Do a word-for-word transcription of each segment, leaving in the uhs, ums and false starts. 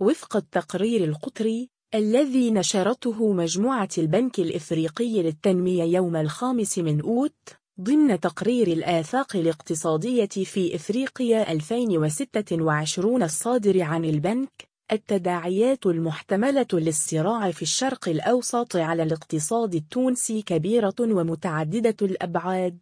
وفق التقرير القطري الذي نشرته مجموعة البنك الإفريقي للتنمية يوم الخامس من أوت ضمن تقرير الآفاق الاقتصادية في إفريقيا ألفين وستة وعشرين الصادر عن البنك، التداعيات المحتملة للصراع في الشرق الأوسط على الاقتصاد التونسي كبيرة ومتعددة الأبعاد.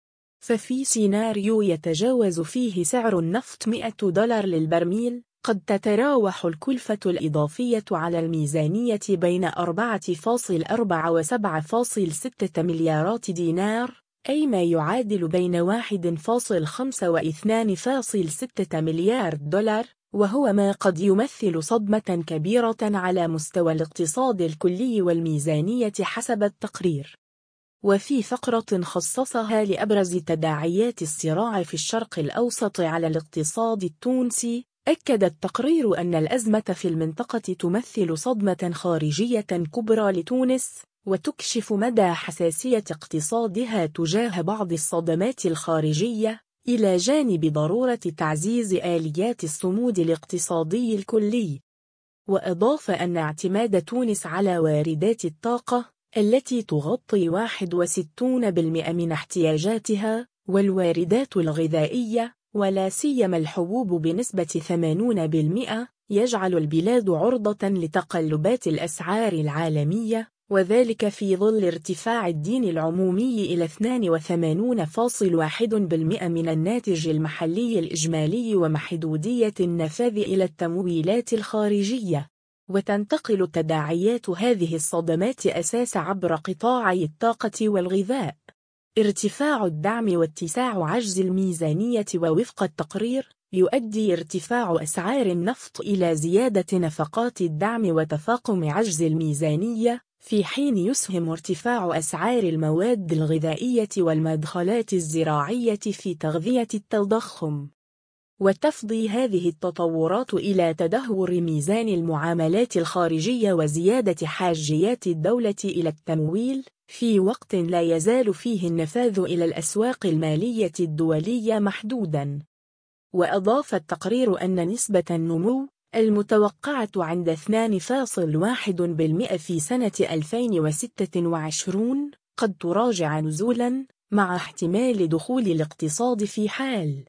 ففي سيناريو يتجاوز فيه سعر النفط مئة دولار للبرميل، قد تتراوح الكلفة الإضافية على الميزانية بين أربعة فاصلة أربعة و سبعة فاصلة ستة مليارات دينار، أي ما يعادل بين واحد فاصلة خمسة و اثنين فاصلة ستة مليار دولار، وهو ما قد يمثل صدمة كبيرة على مستوى الاقتصاد الكلي والميزانية حسب التقرير. وفي فقرة خصصها لأبرز تداعيات الصراع في الشرق الأوسط على الاقتصاد التونسي، أكد التقرير أن الأزمة في المنطقة تمثل صدمة خارجية كبرى لتونس، وتكشف مدى حساسية اقتصادها تجاه بعض الصدمات الخارجية، إلى جانب ضرورة تعزيز آليات الصمود الاقتصادي الكلي. وأضاف أن اعتماد تونس على واردات الطاقة التي تغطي واحد وستين بالمئة من احتياجاتها، والواردات الغذائية ولا سيما الحبوب بنسبة ثمانين بالمئة، يجعل البلاد عرضة لتقلبات الأسعار العالمية، وذلك في ظل ارتفاع الدين العمومي إلى اثنين وثمانين فاصلة واحد بالمئة من الناتج المحلي الإجمالي ومحدودية النفاذ إلى التمويلات الخارجية. وتنتقل تداعيات هذه الصدمات أساس عبر قطاعي الطاقة والغذاء، ارتفاع الدعم واتساع عجز الميزانية. ووفق التقرير يؤدي ارتفاع أسعار النفط إلى زيادة نفقات الدعم وتفاقم عجز الميزانية، في حين يسهم ارتفاع أسعار المواد الغذائية والمدخلات الزراعية في تغذية التضخم. وتفضي هذه التطورات إلى تدهور ميزان المعاملات الخارجية وزيادة حاجيات الدولة إلى التمويل، في وقت لا يزال فيه النفاذ إلى الأسواق المالية الدولية محدوداً. وأضاف التقرير أن نسبة النمو المتوقعة عند اثنين فاصلة واحد بالمئة في سنة ألفين وستة وعشرين قد تراجع نزولاً، مع احتمال دخول الاقتصاد في حال